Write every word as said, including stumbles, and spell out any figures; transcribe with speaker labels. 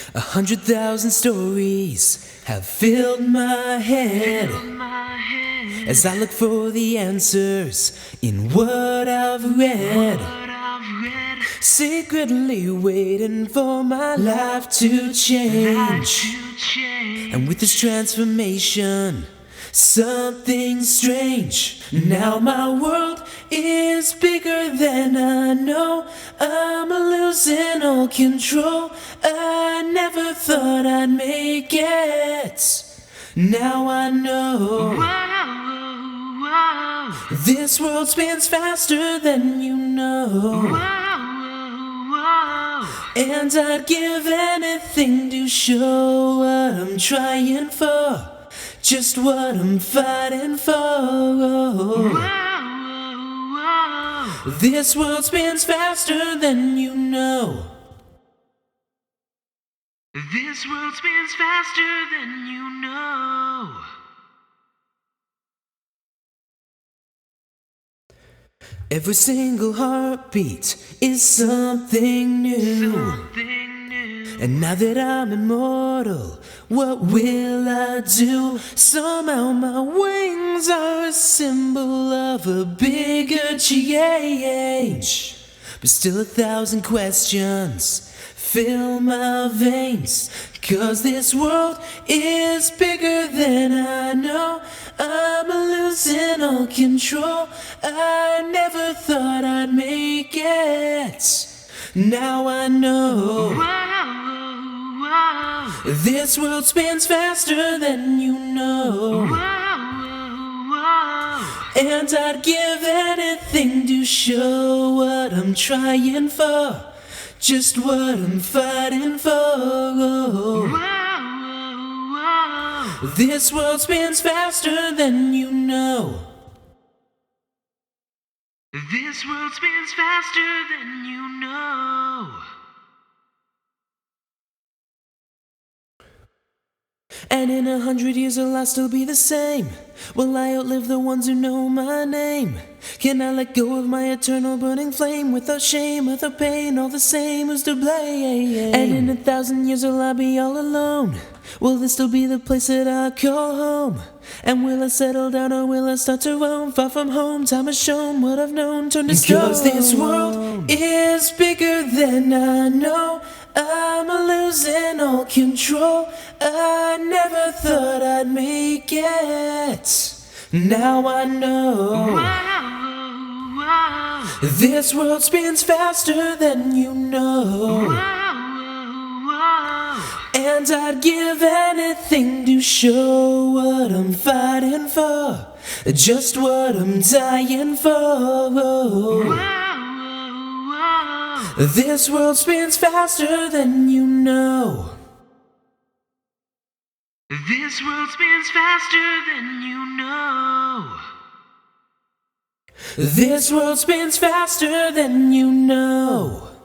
Speaker 1: A hundred thousand stories have filled my head as I look for the answers in what I've read. Secretly waiting for my life to change. And with this transformation, something strange. Now my world is bigger than I know. I'm losing all control. I never thought I'd make it. Now I know.
Speaker 2: Whoa, whoa.
Speaker 1: This world spins faster than you know.
Speaker 2: Whoa, whoa.
Speaker 1: And I'd give anything to show what I'm trying for, just what I'm fighting for.
Speaker 2: Whoa, whoa.
Speaker 1: This world spins faster than you know.
Speaker 2: This world spins faster than you know.
Speaker 1: Every single heartbeat is something new.
Speaker 2: Something new.
Speaker 1: And now that I'm immortal, what will I do? Somehow my wings are a symbol of a bigger change. But still a thousand questions fill my veins, 'cause this world is bigger than I know. I'm losing all control. I never thought I'd make it. Now I know.
Speaker 2: Whoa, whoa.
Speaker 1: This world spins faster than you know.
Speaker 2: Whoa, whoa.
Speaker 1: And I'd give anything to show what I'm trying for, just what I'm fighting for.
Speaker 2: Whoa, whoa.
Speaker 1: This world spins faster than you know.
Speaker 2: This world spins faster than you know.
Speaker 1: And in a hundred years will I still be the same? Will I outlive the ones who know my name? Can I let go of my eternal burning flame without shame, without pain? All the same, who's to blame? And in a thousand years will I be all alone? Will this still be the place that I call home? And will I settle down or will I start to roam? Far from home, time has shown what I've known turned to stone. 'Cause this world is bigger than I know. I'm losing all control. I never thought I'd make it. Now I know.
Speaker 2: Whoa,
Speaker 1: This world spins faster than you know.
Speaker 2: whoa.
Speaker 1: And I'd give anything to show what I'm fighting for, just what I'm dying for.
Speaker 2: Whoa.
Speaker 1: This world spins faster than you know.
Speaker 2: This world spins faster than you know.
Speaker 1: This world spins faster than you know.